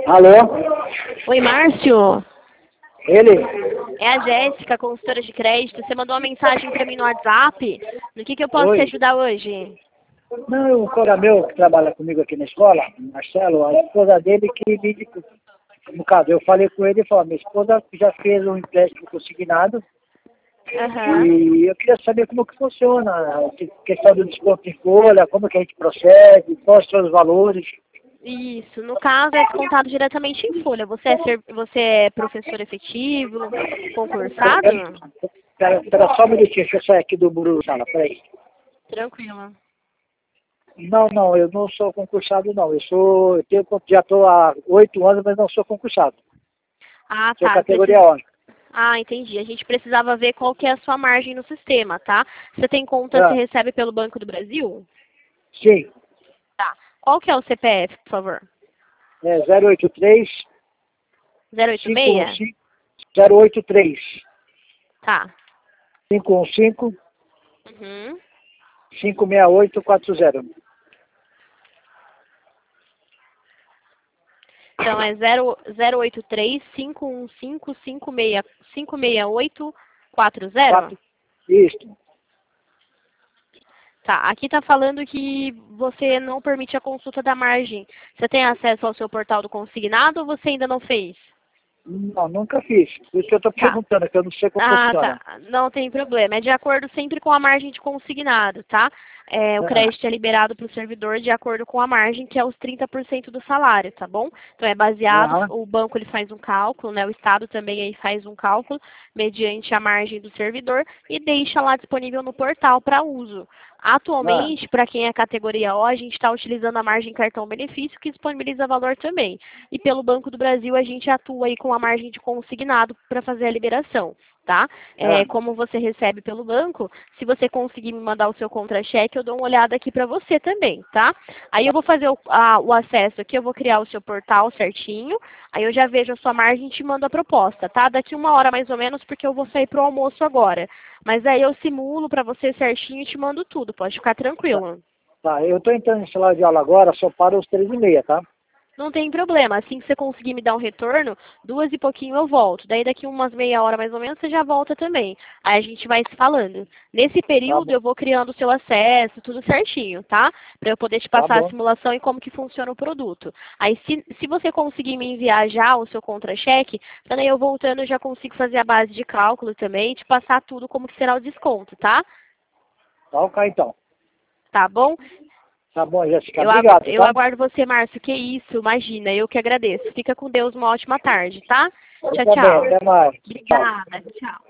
Alô? Oi, Márcio. Ele? É a Jéssica, consultora de crédito. Você mandou uma mensagem para mim no WhatsApp. No que eu posso te Oi. ajudar hoje? Não, um colega meu que trabalha comigo aqui na escola, Marcelo, a esposa dele que me indicou. No caso, eu falei com ele e falei, minha esposa já fez um empréstimo consignado Aham. e eu queria saber como que funciona, a questão do desconto em folha, como que a gente procede, quais são os valores. Isso. No caso, é descontado diretamente em folha. Você é professor efetivo, concursado? Espera só um minutinho, deixa eu sair aqui do muro, sala, peraí. Tranquilo. Não, eu não sou concursado não, já estou há 8 anos, mas não sou concursado. Ah, Sou tá. categoria 11. Ah, entendi. A gente precisava ver qual que é a sua margem no sistema, tá? Você tem conta, você Ah, recebe pelo Banco do Brasil? sim, Tá. Qual que é o CPF, por favor? é 083 086? 515 083 Tá. 515 Uhum. 56840. Então é 083-515-568-40? Isso. Tá, aqui tá falando que você não permite a consulta da margem. Você tem acesso ao seu portal do consignado ou você ainda não fez? Não, nunca fiz. Por isso que eu estou Tá. perguntando, que eu não sei como Ah, funciona. tá. Não tem problema. É de acordo sempre com a margem de consignado, tá? O Ah, crédito é liberado para o servidor de acordo com a margem, que é os 30% do salário, tá bom? Então é baseado, aham, o banco ele faz um cálculo, né? O Estado também aí faz um cálculo mediante a margem do servidor e deixa lá disponível no portal para uso. ah, Atualmente, para quem é categoria O, a gente está utilizando a margem cartão benefício, que disponibiliza valor também. E pelo Banco do Brasil, a gente atua aí com a margem de consignado para fazer a liberação, tá? ah, Como você recebe pelo banco, se você conseguir me mandar o seu contra-cheque, eu dou uma olhada aqui para você também, tá? Aí eu vou fazer o acesso aqui, eu vou criar o seu portal certinho, aí eu já vejo a sua margem e te mando a proposta, tá? Daqui 1 hora mais ou menos, porque eu vou sair pro almoço agora. Mas aí eu simulo para você certinho e te mando tudo, pode ficar tá. tranquilo. Tá, eu estou entrando em sala de aula agora, só para os 3h30, tá? Não tem problema. Assim que você conseguir me dar um retorno, 2 e pouquinho eu volto. Daí daqui umas meia hora mais ou menos você já volta também. Aí a gente vai se falando. Nesse Tá período bom, eu vou criando o seu acesso, tudo certinho, tá? Para eu poder te tá passar a bom. simulação e como que funciona o produto. Aí se você conseguir me enviar já o seu contra-cheque, então aí eu voltando eu já consigo fazer a base de cálculo também e te passar tudo como que será o desconto, tá? Tá ok, então. Tá bom? Tá bom, Jéssica. Eu, Obrigado, eu tá? aguardo você, Márcio. Que isso, imagina. Eu que agradeço. Fica com Deus, uma ótima tarde, tá? Eu Tchau, também. tchau. Até mais. Tchau. Obrigada. Tchau.